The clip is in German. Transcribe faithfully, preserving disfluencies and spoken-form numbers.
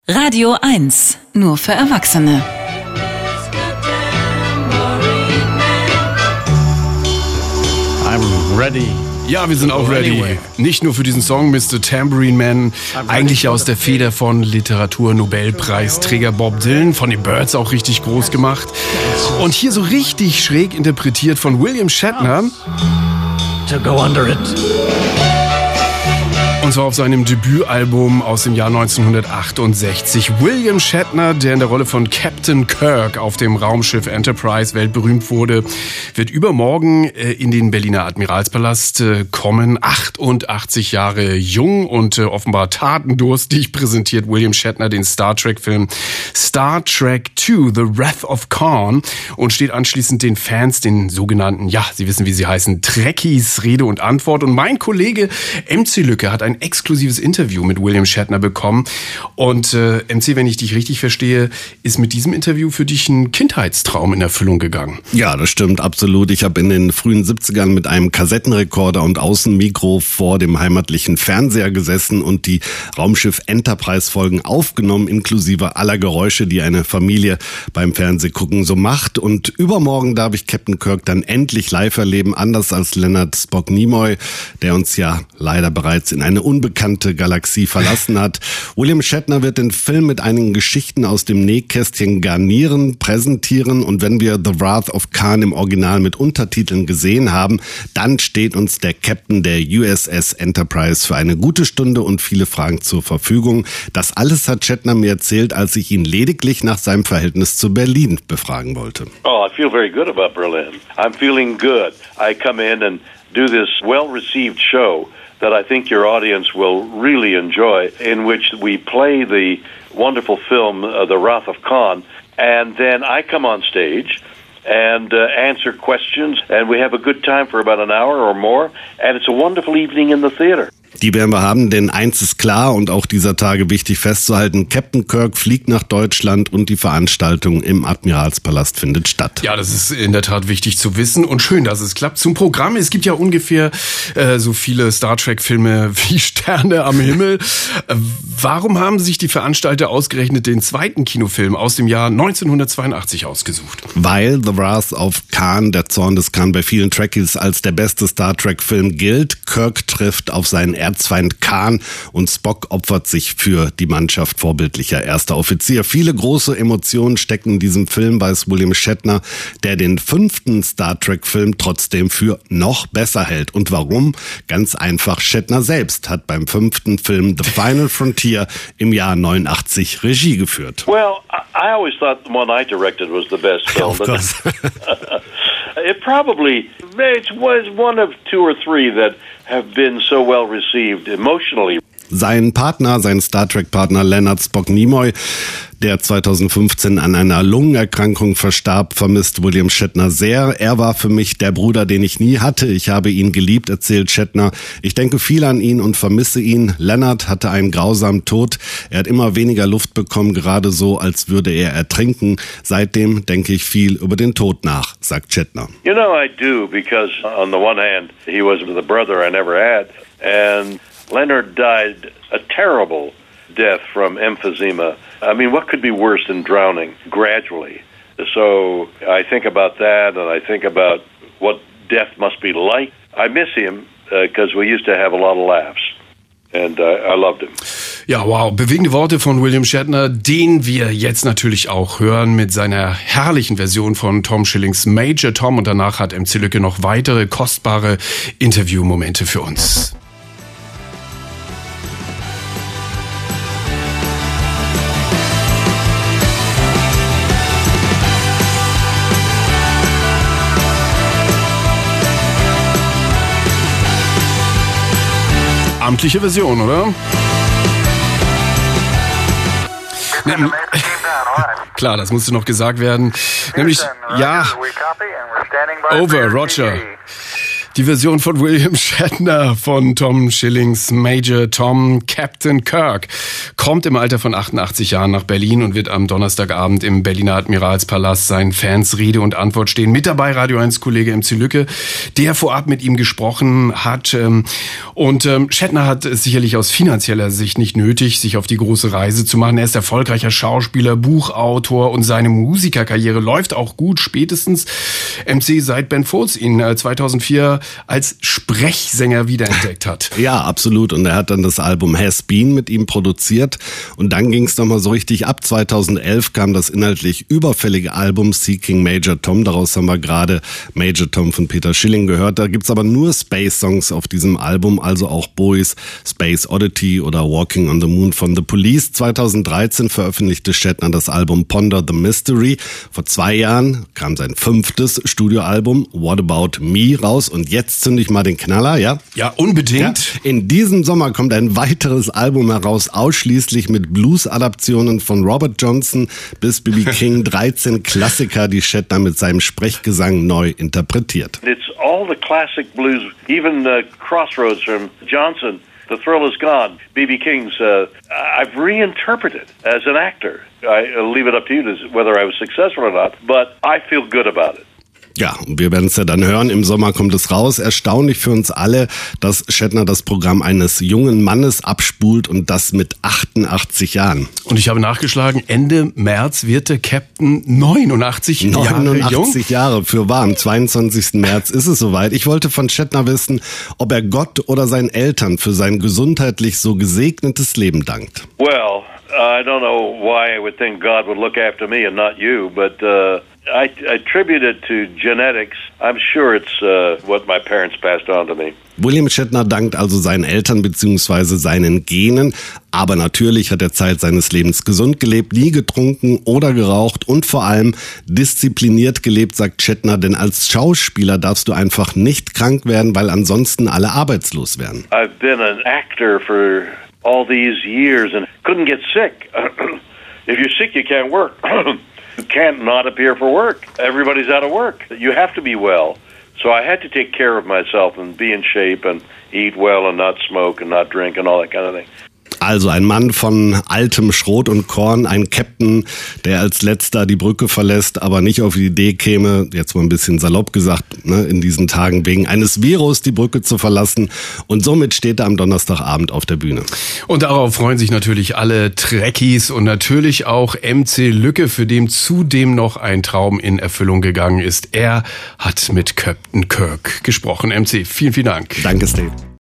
Radio eins, nur für Erwachsene. I'm ready. Ja, wir sind auch ready. Nicht nur für diesen Song Mister Tambourine Man, eigentlich aus der Feder von Literatur-Nobelpreisträger Bob Dylan, von den Byrds auch richtig groß gemacht. Und hier so richtig schräg interpretiert von William Shatner. To go under it. Und zwar auf seinem Debütalbum aus dem Jahr neunzehnhundertachtundsechzig. William Shatner, der in der Rolle von Captain Kirk auf dem Raumschiff Enterprise weltberühmt wurde, wird übermorgen äh, in den Berliner Admiralspalast äh, kommen. achtundachtzig Jahre jung und äh, offenbar tatendurstig präsentiert William Shatner den Star Trek-Film Star Trek zwei, The Wrath of Khan, und steht anschließend den Fans, den sogenannten, ja, Sie wissen, wie sie heißen, Trekkies, Rede und Antwort. Und mein Kollege M C Lücke hat ein exklusives Interview mit William Shatner bekommen. Und äh, M C, wenn ich dich richtig verstehe, ist mit diesem Interview für dich ein Kindheitstraum in Erfüllung gegangen. Ja, das stimmt, absolut. Ich habe in den frühen siebzigern mit einem Kassettenrekorder und Außenmikro vor dem heimatlichen Fernseher gesessen und die Raumschiff Enterprise-Folgen aufgenommen, inklusive aller Geräusche, die eine Familie beim Fernsehgucken so macht. Und übermorgen darf ich Captain Kirk dann endlich live erleben, anders als Leonard Spock Nimoy, der uns ja leider bereits in eine unbekannte Galaxie verlassen hat. William Shatner wird den Film mit einigen Geschichten aus dem Nähkästchen garnieren, präsentieren, und wenn wir The Wrath of Khan im Original mit Untertiteln gesehen haben, dann steht uns der Captain der U S S Enterprise für eine gute Stunde und viele Fragen zur Verfügung. Das alles hat Shatner mir erzählt, als ich ihn lediglich nach seinem Verhältnis zu Berlin befragen wollte. Oh, I feel very good about Berlin. I'm feeling good. I come in and do this well-received show that I think your audience will really enjoy, in which we play the wonderful film, uh, The Wrath of Khan, and then I come on stage and uh, answer questions, and we have a good time for about an hour or more, and it's a wonderful evening in the theater. Die werden wir haben, denn eins ist klar und auch dieser Tage wichtig festzuhalten: Captain Kirk fliegt nach Deutschland und die Veranstaltung im Admiralspalast findet statt. Ja, das ist in der Tat wichtig zu wissen und schön, dass es klappt. Zum Programm: Es gibt ja ungefähr äh, so viele Star Trek-Filme wie Sterne am Himmel. Äh, warum haben sich die Veranstalter ausgerechnet den zweiten Kinofilm aus dem Jahr neunzehnhundertzweiundachtzig ausgesucht? Weil The Wrath of Khan, der Zorn des Khan, bei vielen Trekkies als der beste Star Trek-Film gilt. Kirk trifft auf seinen Erzfeind Khan und Spock opfert sich für die Mannschaft, vorbildlicher erster Offizier. Viele große Emotionen stecken in diesem Film, weiß William Shatner, der den fünften Star Trek-Film trotzdem für noch besser hält. Und warum? Ganz einfach: Shatner selbst hat beim fünften Film The Final Frontier im Jahr neunundachtzig Regie geführt. Well, I always thought the one I directed was the best film. Of course. It probably it was one of two or three that have been so well received emotionally. Sein Partner, sein Star Trek-Partner Leonard Spock Nimoy, der zweitausendfünfzehn an einer Lungenerkrankung verstarb, vermisst William Shatner sehr. Er war für mich der Bruder, den ich nie hatte. Ich habe ihn geliebt, erzählt Shatner. Ich denke viel an ihn und vermisse ihn. Leonard hatte einen grausamen Tod. Er hat immer weniger Luft bekommen, gerade so, als würde er ertrinken. Seitdem denke ich viel über den Tod nach, sagt Shatner. You know, I do, because on the one hand, he was the brother I never had, and Leonard died a terrible death from emphysema. I mean, what could be worse than drowning gradually? So I think about that, and I think about what death must be like. I miss him because uh, we used to have a lot of laughs, and uh, I loved him. Ja, wow, bewegende Worte von William Shatner, den wir jetzt natürlich auch hören mit seiner herrlichen Version von Tom Schillings Major Tom. Und danach hat M C Lücke noch weitere kostbare Interviewmomente für uns. Amtliche Version, oder? Nem- Klar, das musste noch gesagt werden. Nämlich, ja, over, Roger. Die Version von William Shatner von Tom Schillings Major Tom Captain Kirk kommt im Alter von achtundachtzig Jahren nach Berlin und wird am Donnerstagabend im Berliner Admiralspalast seinen Fans Rede und Antwort stehen. Mit dabei Radio eins Kollege M C Lücke, der vorab mit ihm gesprochen hat. Und Shatner hat es sicherlich aus finanzieller Sicht nicht nötig, sich auf die große Reise zu machen. Er ist erfolgreicher Schauspieler, Buchautor und seine Musikerkarriere läuft auch gut, spätestens M C seit Ben Folds ihn zweitausendvier als Sprechsänger wiederentdeckt hat. Ja, absolut. Und er hat dann das Album Has Been mit ihm produziert. Und dann ging es nochmal so richtig ab. zweitausendelf kam das inhaltlich überfällige Album Seeking Major Tom. Daraus haben wir gerade Major Tom von Peter Schilling gehört. Da gibt's aber nur Space-Songs auf diesem Album, also auch Bowies Space Oddity oder Walking on the Moon von The Police. zweitausenddreizehn veröffentlichte Shatner das Album Ponder the Mystery. Vor zwei Jahren kam sein fünftes Studioalbum What About Me raus. Und jetzt zünde ich mal den Knaller, ja? Ja, unbedingt. Ja, in diesem Sommer kommt ein weiteres Album heraus, ausschließlich mit Blues-Adaptionen von Robert Johnson bis B B King. dreizehn Klassiker, die Shatner mit seinem Sprechgesang neu interpretiert. It's all the classic blues, even uh, Crossroads from Johnson. The Thrill Is Gone, B B King's, uh, I've reinterpreted as an actor. I uh, leave it up to you to, whether I was successful or not, but I feel good about it. Ja, wir werden es ja dann hören. Im Sommer kommt es raus. Erstaunlich für uns alle, dass Shatner das Programm eines jungen Mannes abspult und das mit achtundachtzig Jahren. Und ich habe nachgeschlagen, Ende März wird der Captain neunundachtzig, neunundachtzig Jahre Jahre für wahr. Am zweiundzwanzigsten März ist es soweit. Ich wollte von Shatner wissen, ob er Gott oder seinen Eltern für sein gesundheitlich so gesegnetes Leben dankt. Well, I don't know why I would think God would look after me and not you, but uh, I, I attribute it to genetics. I'm sure it's uh, what my parents passed on to me. William Shatner dankt also seinen Eltern bzw. seinen Genen, aber natürlich hat er Zeit seines Lebens gesund gelebt, nie getrunken oder geraucht und vor allem diszipliniert gelebt, sagt Shatner, denn als Schauspieler darfst du einfach nicht krank werden, weil ansonsten alle arbeitslos wären. I've been an actor for all these years and couldn't get sick. If you're sick, you can't work. You can't not appear for work. Everybody's out of work. You have to be well. So I had to take care of myself and be in shape and eat well and not smoke and not drink and all that kind of thing. Also ein Mann von altem Schrot und Korn, ein Captain, der als letzter die Brücke verlässt, aber nicht auf die Idee käme, jetzt mal ein bisschen salopp gesagt, ne, in diesen Tagen wegen eines Virus die Brücke zu verlassen. Und somit steht er am Donnerstagabend auf der Bühne. Und darauf freuen sich natürlich alle Trekkies und natürlich auch M C Lücke, für den zudem noch ein Traum in Erfüllung gegangen ist. Er hat mit Captain Kirk gesprochen. M C, vielen, vielen Dank. Danke, Steve.